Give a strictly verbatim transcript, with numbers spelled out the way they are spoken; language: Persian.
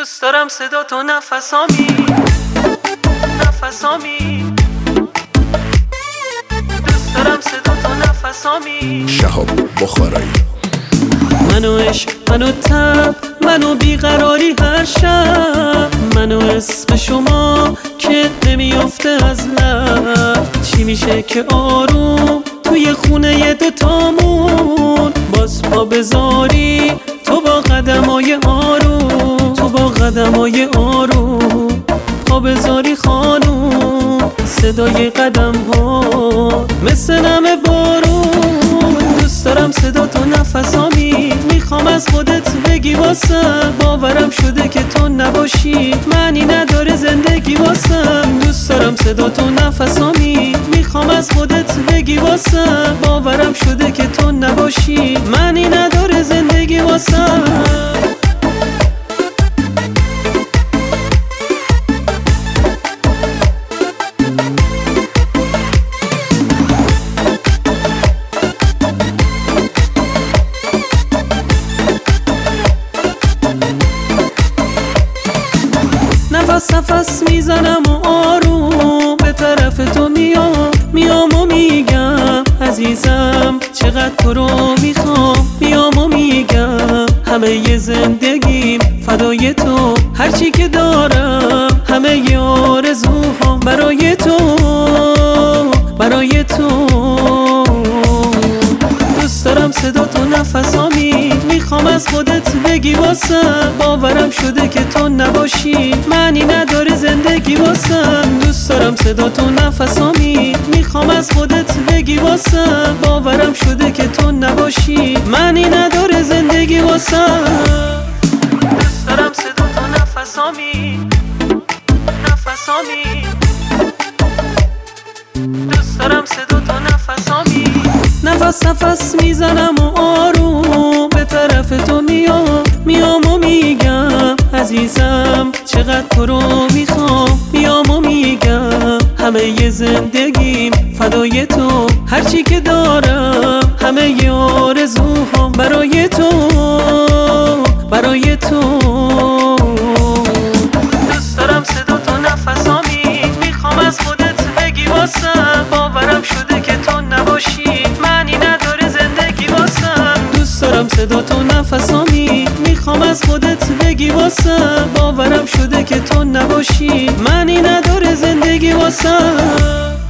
دوست دارم صدا تو نفسامی نفسامی دوست دارم صدا تو نفسامی. شهاب بخارایی. منو عشق، منو تب، منو بیقراری هر شب، منو اسم شما که نمیافته از لب. چی میشه که آروم توی خونه دوتامون باز پا بذاری تو با قدمای آروم، تو با قدمای آروم پا بذاری خانوم. صدای قدم ها مثل نم بارون. دوست دارم صدا تو نفسامی، میخوام از خودت بگی واسم. باورم شده که تو نباشی معنی نداره زندگی واسم. دوست دارم صدا تو نفسامی، میخوام از خودت بگی واسم. باورم شده که تو نباشی معنی نداره زندگی واسم. نفس نفس میزنم و آروم به طرف تو میام، میام و میگم عزیزم چقدر تو رو میخوام. میام و میگم همه ی زندگیم فدای تو، هرچی که دارم همه ی آرزوهام برای تو، برای تو. دوست دارم صدا تو نفسامی، میخوام از خودت بگی واسم. باورم شده که تو نباشی معنی نداره زندگی واسم. دوست دارم صدا تو نفسامی، میخوام از خودت بگی واسم. باورم شده که تو نباشی معنی نداره زندگی واسم. دوست دارم صدا تو نفسامی نفسامی دوست دارم صدا تو نفسامی. نفس نفس میزنم و آروم به طرف تو میام، میام و میگم عزیزم چقدر تو رو میخوام. میام و میگم همه ی زندگیم فدای تو، هرچی که دارم همه ی آرزوهام برای تو، برای تو. دوست دارم صدا تو نفسامی، میخوام از خودت بگی واسم. باورم شده که تو نباشی معنی نداره زندگی واسم. دوست دارم صدا تو نفسامی، میخوام از خودت بگی واسم. باورم شده که تو نباشی معنی نداره زندگی واسم.